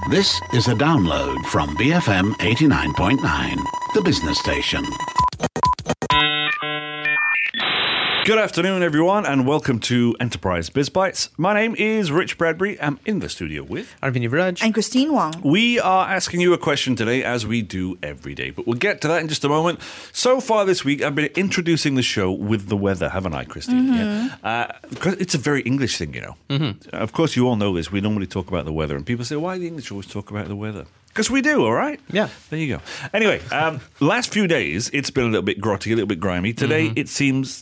This is a download from BFM 89.9, the business station. Good afternoon, everyone, and welcome to Enterprise Biz Bites. My name is Rich Bradbury. I'm in the studio with Arvind Yuvraj and Christine Wong. We are asking you a question today, as we do every day, but we'll get to that in just a moment. So far this week, I've been introducing the show with the weather, haven't I, Christine? Mm-hmm. Yeah. Because it's a very English thing, you know. Mm-hmm. Of course, you all know this. We normally talk about the weather, and people say, why do the English always talk about the weather? Because we do, all right? Yeah. There you go. Anyway, last few days, it's been a little bit grotty, a little bit grimy. Today, it seems...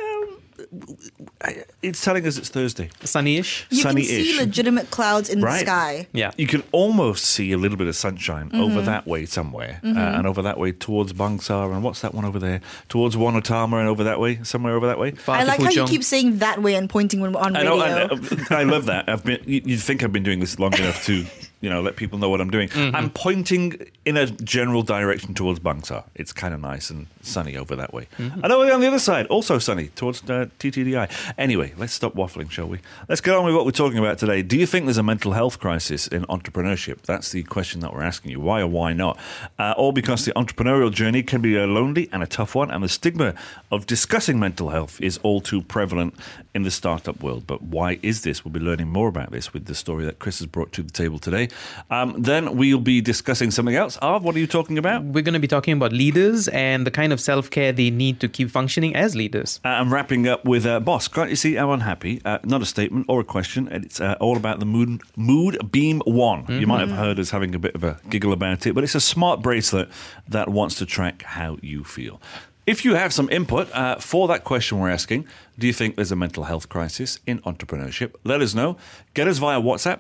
it's telling us it's Thursday. Sunny-ish. You Sunny-ish. can see legitimate clouds in the sky. Yeah. You can almost see a little bit of sunshine over that way somewhere, and over that way towards Bangsar, and what's that one over there? Towards Wanatama, and over that way, somewhere over that way. I like how you keep saying that way and pointing when we're on radio. I love that. You'd think I've been doing this long enough to, let people know what I'm doing. I'm pointing in a general direction towards Bangsar. It's kind of nice and sunny over that way. And over on the other side, also sunny, towards TTDI. Anyway, let's stop waffling, shall we? Let's get on with what we're talking about today. Do you think there's a mental health crisis in entrepreneurship? That's the question that we're asking you. Why or why not? All because the entrepreneurial journey can be a lonely and a tough one, and the stigma of discussing mental health is all too prevalent in the startup world. But why is this? We'll be learning more about this with the story that Chris has brought to the table today. Then we'll be discussing something else. Arv, what are you talking about? We're going to be talking about leaders and the kind of self-care they need to keep functioning as leaders. I'm wrapping up with Boss, can't you see I'm unhappy? Not a statement or a question. It's all about the Mood Beam One. You might have heard us having a bit of a giggle about it, but it's a smart bracelet that wants to track how you feel. If you have some input for that question we're asking, do you think there's a mental health crisis in entrepreneurship? Let us know. Get us via WhatsApp,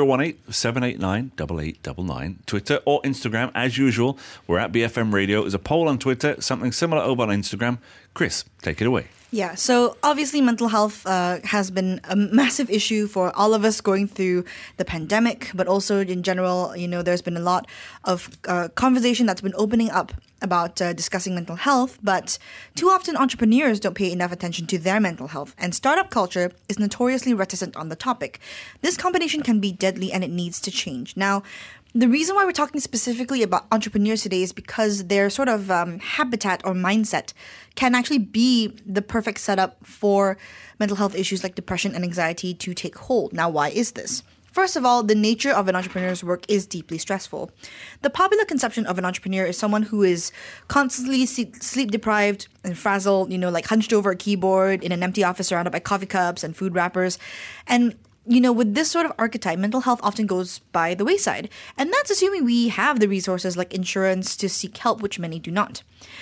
018-789-8899, Twitter or Instagram. As usual, we're at BFM Radio. There's a poll on Twitter, something similar over on Instagram. Chris, take it away. Yeah, so obviously mental health has been a massive issue for all of us going through the pandemic, but also in general, there's been a lot of conversation that's been opening up about discussing mental health, but too often entrepreneurs don't pay enough attention to their mental health, and startup culture is notoriously reticent on the topic. This combination can be deadly and it needs to change. Now, the reason why we're talking specifically about entrepreneurs today is because their sort of habitat or mindset can actually be the perfect setup for mental health issues like depression and anxiety to take hold. Now, why is this? First of all, the nature of an entrepreneur's work is deeply stressful. The popular conception of an entrepreneur is someone who is constantly sleep deprived and frazzled, like hunched over a keyboard in an empty office surrounded by coffee cups and food wrappers. And with this sort of archetype, mental health often goes by the wayside. And that's assuming we have the resources like insurance to seek help, which many do not.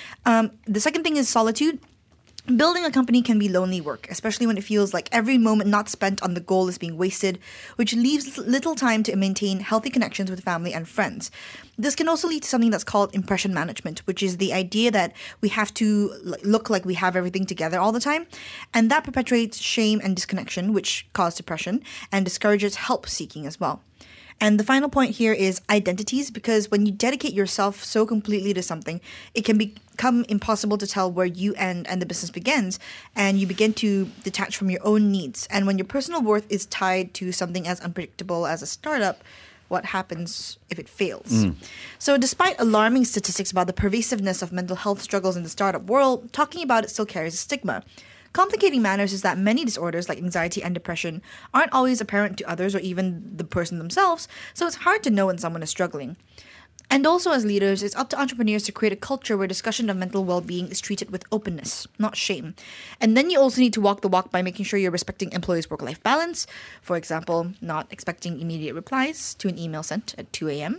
The second thing is solitude. Building a company can be lonely work, especially when it feels like every moment not spent on the goal is being wasted, which leaves little time to maintain healthy connections with family and friends. This can also lead to something that's called impression management, which is the idea that we have to look like we have everything together all the time. And that perpetuates shame and disconnection, which cause depression and discourages help seeking as well. And the final point here is identities, because when you dedicate yourself so completely to something, it can become impossible to tell where you end and the business begins, and you begin to detach from your own needs. And when your personal worth is tied to something as unpredictable as a startup, what happens if it fails? So despite alarming statistics about the pervasiveness of mental health struggles in the startup world, talking about it still carries a stigma. Complicating matters is that many disorders like anxiety and depression aren't always apparent to others or even the person themselves, so it's hard to know when someone is struggling. And also as leaders, it's up to entrepreneurs to create a culture where discussion of mental well-being is treated with openness, not shame. And then you also need to walk the walk by making sure you're respecting employees' work-life balance. For example, not expecting immediate replies to an email sent at 2 a.m.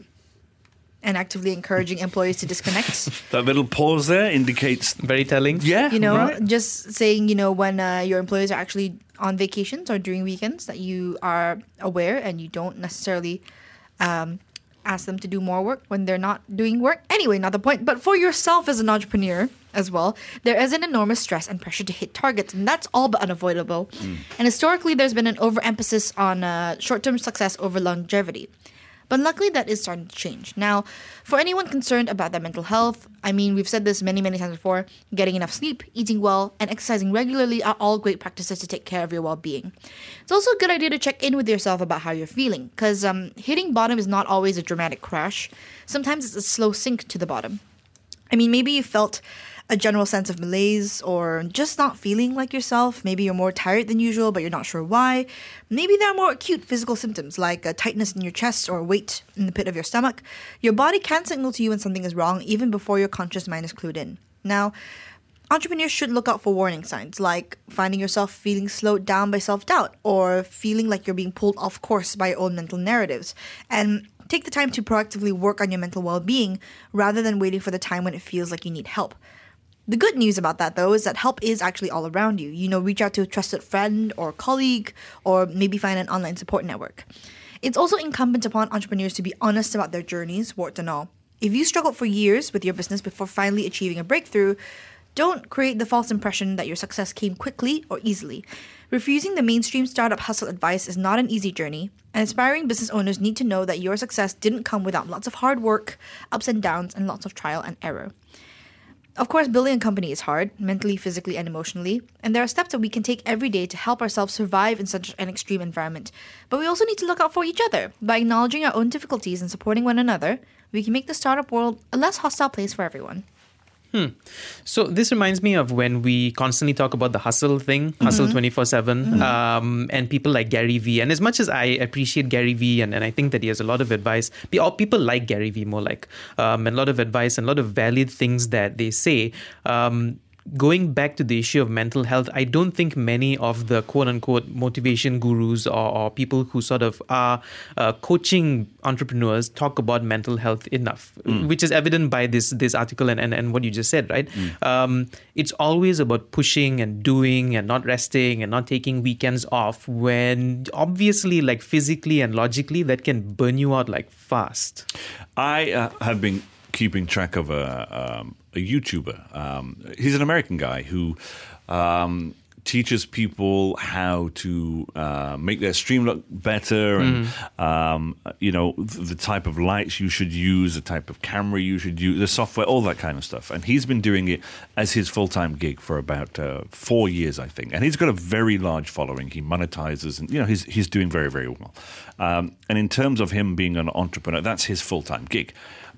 and actively encouraging employees to disconnect. That little pause there indicates... Very telling. Yeah, right. Just saying, when your employees are actually on vacations or during weekends, that you are aware and you don't necessarily ask them to do more work when they're not doing work. Anyway, not the point. But for yourself as an entrepreneur as well, there is an enormous stress and pressure to hit targets, and that's all but unavoidable. And historically, there's been an overemphasis on short-term success over longevity. But luckily, that is starting to change. Now, for anyone concerned about their mental health, I mean, we've said this many, many times before, getting enough sleep, eating well, and exercising regularly are all great practices to take care of your well-being. It's also a good idea to check in with yourself about how you're feeling, because hitting bottom is not always a dramatic crash. Sometimes it's a slow sink to the bottom. I mean, maybe you felt a general sense of malaise or just not feeling like yourself. Maybe you're more tired than usual, but you're not sure why. Maybe there are more acute physical symptoms like a tightness in your chest or weight in the pit of your stomach. Your body can signal to you when something is wrong even before your conscious mind is clued in. Now, entrepreneurs should look out for warning signs like finding yourself feeling slowed down by self-doubt or feeling like you're being pulled off course by your own mental narratives. And take the time to proactively work on your mental well-being rather than waiting for the time when it feels like you need help. The good news about that, though, is that help is actually all around you. You know, reach out to a trusted friend or colleague, or maybe find an online support network. It's also incumbent upon entrepreneurs to be honest about their journeys, warts and all. If you struggled for years with your business before finally achieving a breakthrough, don't create the false impression that your success came quickly or easily. Refusing the mainstream startup hustle advice is not an easy journey, and aspiring business owners need to know that your success didn't come without lots of hard work, ups and downs, and lots of trial and error. Of course, building a company is hard, mentally, physically, and emotionally, and there are steps that we can take every day to help ourselves survive in such an extreme environment. But we also need to look out for each other. By acknowledging our own difficulties and supporting one another, we can make the startup world a less hostile place for everyone. So this reminds me of when we constantly talk about the hustle thing, hustle 24/7, and people like Gary Vee. And as much as I appreciate Gary Vee and I think that he has a lot of advice, people like Gary Vee more like, and a lot of advice and a lot of valid things that they say. Going back to the issue of mental health, I don't think many of the quote-unquote motivation gurus or people who sort of are coaching entrepreneurs talk about mental health enough, which is evident by this article and what you just said, right? It's always about pushing and doing and not resting and not taking weekends off when obviously, like physically and logically, that can burn you out like fast. I have been keeping track of a YouTuber. He's an American guy who teaches people how to make their stream look better and, the type of lights you should use, the type of camera you should use, the software, all that kind of stuff. And he's been doing it as his full-time gig for about 4 years, I think. And he's got a very large following. He monetizes and, he's doing very, very well. And in terms of him being an entrepreneur, that's his full-time gig.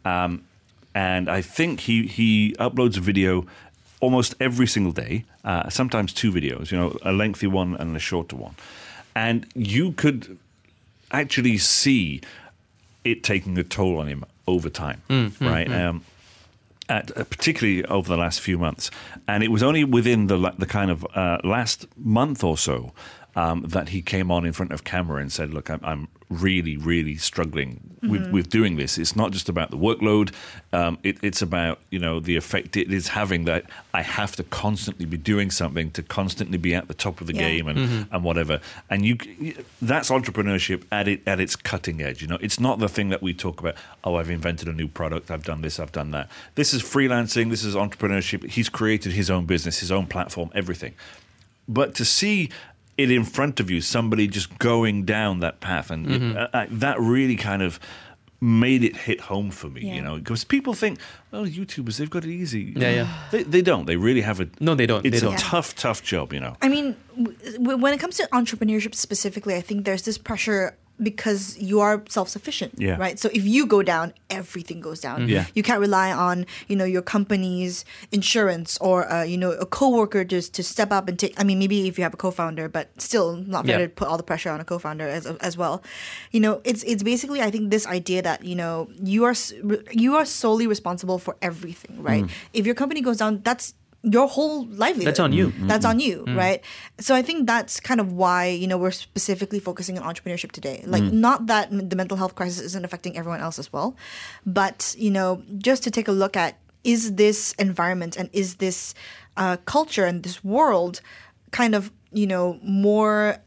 And I think he uploads a video almost every single day, sometimes 2 videos, a lengthy one and a shorter one. And you could actually see it taking a toll on him over time, right? Particularly over the last few months. And it was only within the kind of last month or so that he came on in front of camera and said, look, I'm really, really struggling with doing this. It's not just about the workload. It's about, the effect it is having that I have to constantly be doing something to constantly be at the top of the game and whatever. And that's entrepreneurship at its cutting edge. It's not the thing that we talk about, I've invented a new product, I've done this, I've done that. This is freelancing, this is entrepreneurship. He's created his own business, his own platform, everything. But to see it in front of you, somebody just going down that path, and that really kind of made it hit home for me, because people think, YouTubers, they've got it easy. They don't. They really have it. No, they don't. It's a tough job, I mean, when it comes to entrepreneurship specifically, I think there's this pressure because you are self-sufficient, right? So if you go down, everything goes down. You can't rely on, your company's insurance or, a coworker just to step up and take. I mean, maybe if you have a co-founder, but still not fair to put all the pressure on a co-founder as well. It's basically, I think, this idea that you are solely responsible for everything, right? If your company goes down, that's your whole livelihood. That's on you. That's on you, right? So I think that's kind of why, we're specifically focusing on entrepreneurship today. Like, not that the mental health crisis isn't affecting everyone else as well, but, just to take a look at, is this environment and is this culture and this world kind of, more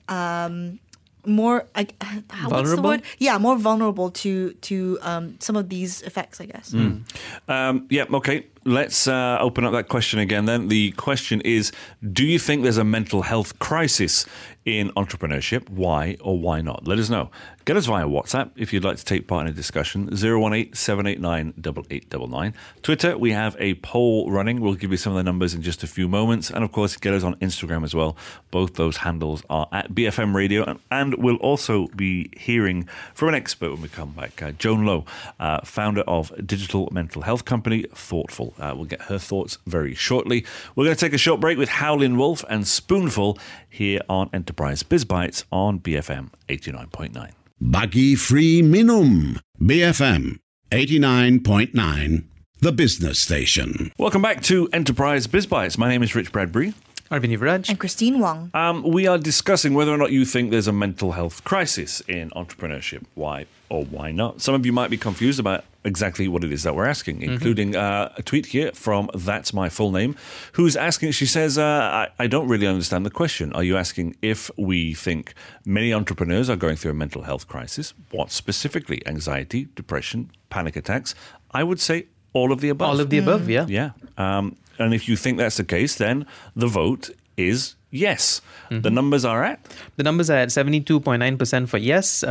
what's the word? Yeah, more vulnerable to some of these effects, I guess. Okay. Let's open up that question again then. The question is, do you think there's a mental health crisis in entrepreneurship? Why or why not? Let us know. Get us via WhatsApp if you'd like to take part in a discussion, 018-789-8899. Twitter, we have a poll running. We'll give you some of the numbers in just a few moments. And of course, get us on Instagram as well. Both those handles are at BFM Radio. And we'll also be hearing from an expert when we come back, Joan Lowe, founder of digital mental health company Thoughtful. We'll get her thoughts very shortly. We're going to take a short break with Howlin' Wolf and Spoonful here on Enterprise Biz Bites on BFM 89.9. Bagi Free Minum. BFM 89.9. The business station. Welcome back to Enterprise Biz Bites. My name is Rich Bradbury. Arvind Yuvraj. And Christine Wong. We are discussing whether or not you think there's a mental health crisis in entrepreneurship. Why or why not? Some of you might be confused about exactly what it is that we're asking, including a tweet here from That's My Full Name, who's asking, she says, I don't really understand the question. Are you asking if we think many entrepreneurs are going through a mental health crisis? What specifically? Anxiety, depression, panic attacks? I would say all of the above. All of the above, yeah. Yeah. And if you think that's the case, then the vote is yes. The numbers are at? The numbers are at 72.9% for yes,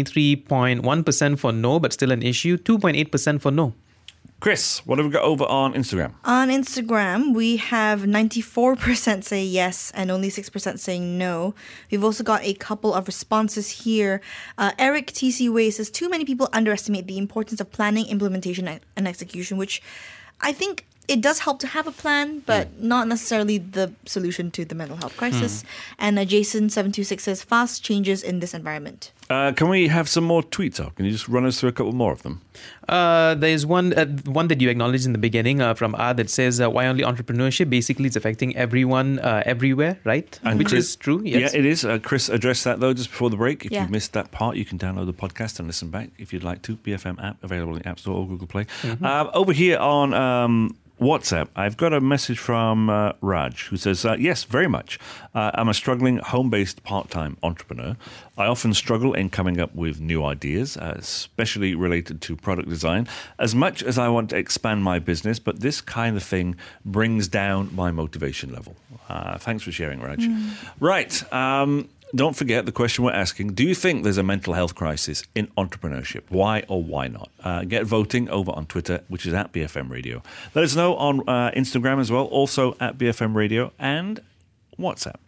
23.1% for no, but still an issue, 2.8% for no. Chris, what have we got over on Instagram? On Instagram, we have 94% say yes and only 6% saying no. We've also got a couple of responses here. Eric TC Way says, too many people underestimate the importance of planning, implementation, and execution, which I think it does help to have a plan, but not necessarily the solution to the mental health crisis. And Jason726 says, fast changes in this environment. Can we have some more tweets up? Can you just run us through a couple more of them? There's one that you acknowledged in the beginning from that says, why only entrepreneurship? Basically, it's affecting everyone everywhere, right? And which Chris, is true, yes. Yeah, it is. Chris addressed that, though, just before the break. If Yeah. you missed that part, you can download the podcast and listen back if you'd like to. BFM app, available in the App Store or Google Play. Over here on WhatsApp, I've got a message from Raj, who says, yes, very much. I'm a struggling home-based part-time entrepreneur. I often struggle in coming up with new ideas, especially related to product design, as much as I want to expand my business, but this kind of thing brings down my motivation level. Thanks for sharing, Raj. Right. Don't forget the question we're asking. Do you think there's a mental health crisis in entrepreneurship? Why or why not? Get voting over on Twitter, which is at BFM Radio. Let us know on Instagram as well, also at BFM Radio, and WhatsApp,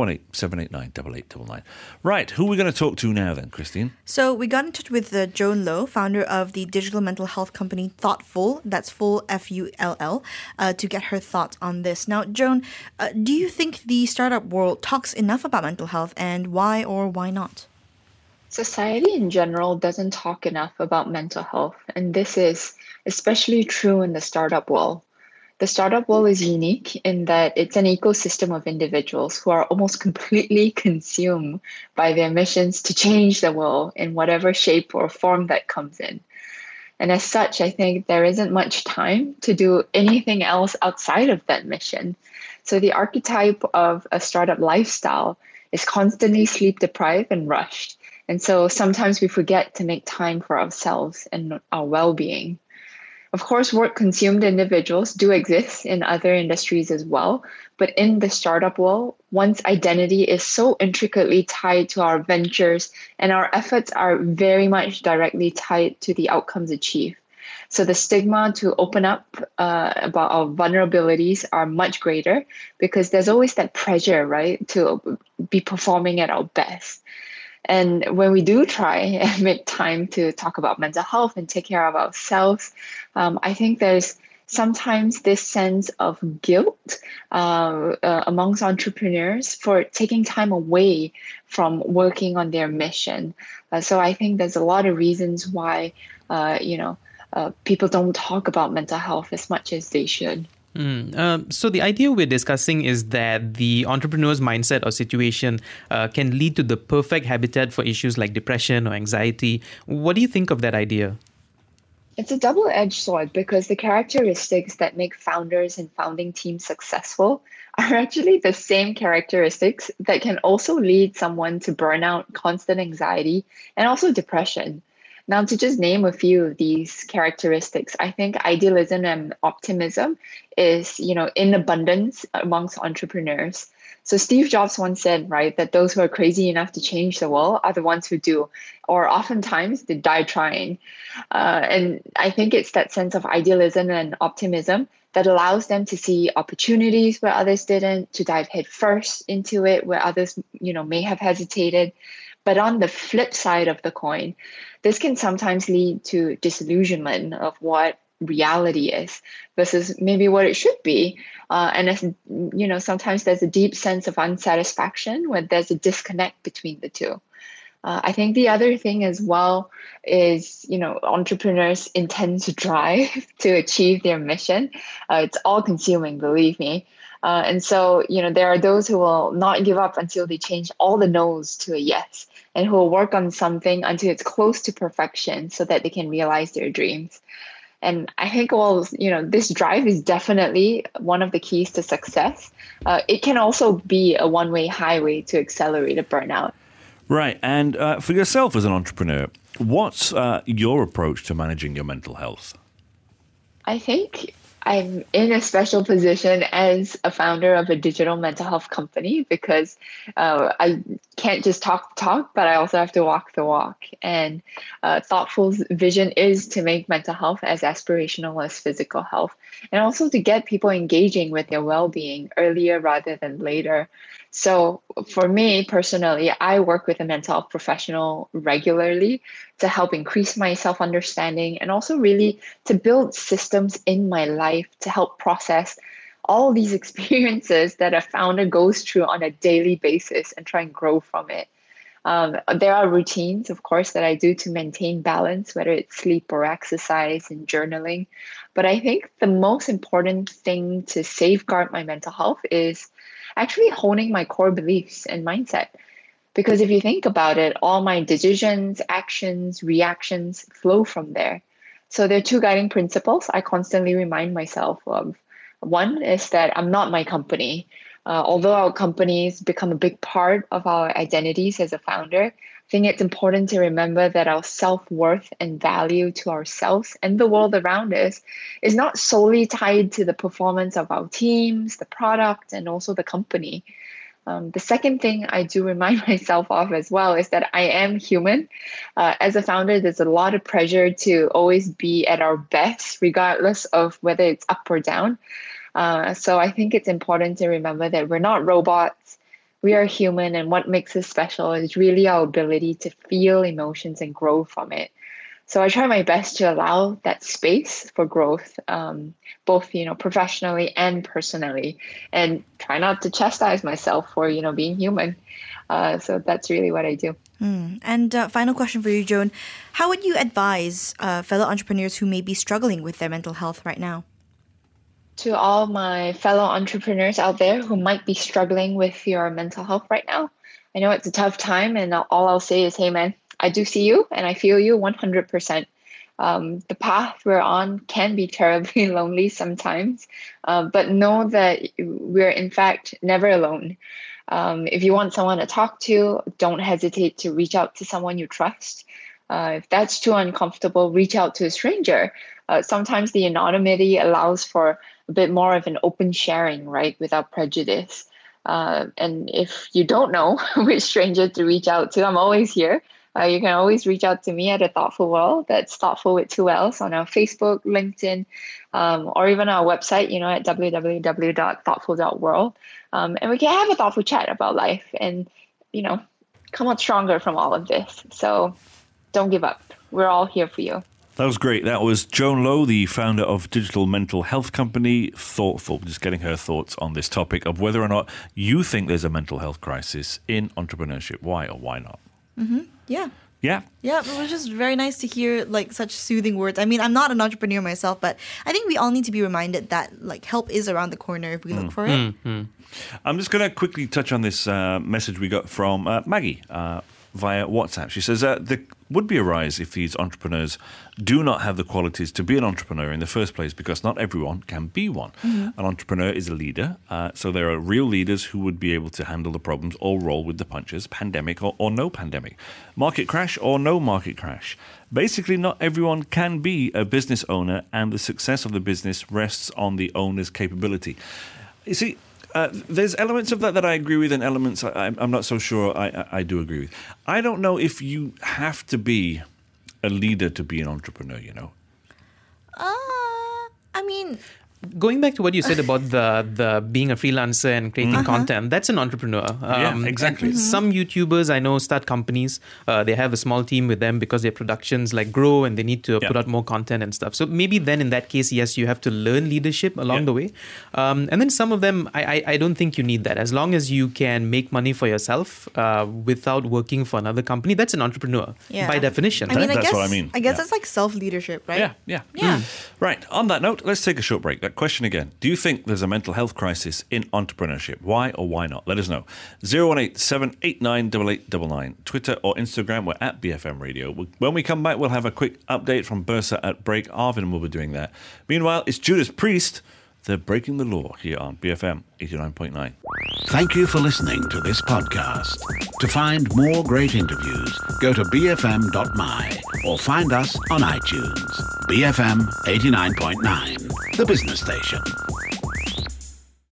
018-789-8899. Right, who are we going to talk to now then, Christine? So we got in touch with Joan Lowe, founder of the digital mental health company Thoughtful, that's full F-U-L-L, to get her thoughts on this. Now, Joan, do you think the startup world talks enough about mental health, and why or why not? Society in general doesn't talk enough about mental health, and this is especially true in the startup world. The startup world is unique in that it's an ecosystem of individuals who are almost completely consumed by their missions to change the world in whatever shape or form that comes in. And as such, I think there isn't much time to do anything else outside of that mission. So the archetype of a startup lifestyle is constantly sleep deprived and rushed. And so sometimes we forget to make time for ourselves and our well-being. Of course, work-consumed individuals do exist in other industries as well, but in the startup world, one's identity is so intricately tied to our ventures, and our efforts are very much directly tied to the outcomes achieved. So the stigma to open up about our vulnerabilities are much greater because there's always that pressure, right, to be performing at our best. And when we do try and make time to talk about mental health and take care of ourselves, I think there's sometimes this sense of guilt amongst entrepreneurs for taking time away from working on their mission. So I think there's a lot of reasons why, people don't talk about mental health as much as they should. So the idea we're discussing is that the entrepreneur's mindset or situation can lead to the perfect habitat for issues like depression or anxiety. What do you think of that idea? It's a double-edged sword because the characteristics that make founders and founding teams successful are actually the same characteristics that can also lead someone to burnout, constant anxiety, and also depression. Now, to just name a few of these characteristics, I think idealism and optimism is, in abundance amongst entrepreneurs. So Steve Jobs once said, right, that those who are crazy enough to change the world are the ones who do, or oftentimes they die trying. And I think it's that sense of idealism and optimism that allows them to see opportunities where others didn't, to dive headfirst into it where others, may have hesitated. But on the flip side of the coin, this can sometimes lead to disillusionment of what reality is versus maybe what it should be. And as sometimes there's a deep sense of unsatisfaction when there's a disconnect between the two. I think the other thing as well is, entrepreneurs' intense drive to achieve their mission. It's all consuming, believe me. And so, there are those who will not give up until they change all the no's to a yes, and who will work on something until it's close to perfection so that they can realize their dreams. And I think, this drive is definitely one of the keys to success. It can also be a one-way highway to accelerate a burnout. Right. And for yourself as an entrepreneur, what's your approach to managing your mental health? I think I'm in a special position as a founder of a digital mental health company because I can't just talk the talk, but I also have to walk the walk. And Thoughtful's vision is to make mental health as aspirational as physical health, and also to get people engaging with their well-being earlier rather than later. So for me personally, I work with a mental health professional regularly to help increase my self-understanding and also really to build systems in my life to help process all these experiences that a founder goes through on a daily basis and try and grow from it. There are routines, of course, that I do to maintain balance, whether it's sleep or exercise and journaling. But I think the most important thing to safeguard my mental health is actually honing my core beliefs and mindset. Because if you think about it, all my decisions, actions, reactions flow from there. So there are two guiding principles I constantly remind myself of. One is that I'm not my company. Although our companies become a big part of our identities as a founder, I think it's important to remember that our self-worth and value to ourselves and the world around us is not solely tied to the performance of our teams, the product, and also the company. The second thing I do remind myself of as well is that I am human. As a founder, there's a lot of pressure to always be at our best, regardless of whether it's up or down. So I think it's important to remember that we're not robots. We are human, and what makes us special is really our ability to feel emotions and grow from it. So I try my best to allow that space for growth, both professionally and personally, and try not to chastise myself for being human. So that's really what I do. And final question for you, Joan. How would you advise fellow entrepreneurs who may be struggling with their mental health right now? To all my fellow entrepreneurs out there who might be struggling with your mental health right now, I know it's a tough time, and all I'll say is, hey man, I do see you and I feel you 100%. The path we're on can be terribly lonely sometimes, but know that we're in fact never alone. If you want someone to talk to, don't hesitate to reach out to someone you trust. If that's too uncomfortable, reach out to a stranger. Sometimes the anonymity allows for a bit more of an open sharing, right, without prejudice. And if you don't know which stranger to reach out to, I'm always here. You can always reach out to me at A Thoughtful World. That's Thoughtful with 2 L's on our Facebook, LinkedIn, or even our website, at www.thoughtful.world. And we can have a thoughtful chat about life and, come out stronger from all of this. So don't give up. We're all here for you. That was great. That was Joan Loh, the founder of digital mental health company Thoughtful, just getting her thoughts on this topic of whether or not you think there's a mental health crisis in entrepreneurship. Why or why not? Mm-hmm. Yeah. Yeah. Yeah, it was just very nice to hear such soothing words. I mean, I'm not an entrepreneur myself, but I think we all need to be reminded that help is around the corner if we look for it. I'm just going to quickly touch on this message we got from Maggie. via WhatsApp. She says there would be a rise if these entrepreneurs do not have the qualities to be an entrepreneur in the first place, because not everyone can be one. An entrepreneur is a leader, so there are real leaders who would be able to handle the problems or roll with the punches, pandemic or no pandemic, market crash or no market crash. Basically, not everyone can be a business owner, and the success of the business rests on the owner's capability. You see, there's elements of that I agree with, and elements I'm not so sure I do agree with. I don't know if you have to be a leader to be an entrepreneur, you know. I mean, Going back to what you said about the being a freelancer and creating content, that's an entrepreneur. Yeah, exactly. And some YouTubers I know start companies. They have a small team with them because their productions like grow and they need to put out more content and stuff. So maybe then in that case, yes, you have to learn leadership along the way. And then some of them, I don't think you need that. As long as you can make money for yourself without working for another company, that's an entrepreneur by definition. I mean, That's what I mean. I guess that's like self-leadership, right? Yeah. Right. On that note, let's take a short break. That question again. Do you think there's a mental health crisis in entrepreneurship? Why or why not? Let us know. 018-789-8899. Twitter or Instagram, we're at BFM Radio. When we come back, we'll have a quick update from Bursa at Break. Arvin will be doing that. Meanwhile, it's Judas Priest. They're breaking the law here on BFM 89.9. Thank you for listening to this podcast. To find more great interviews, go to bfm.my or find us on iTunes. BFM 89.9, the business station.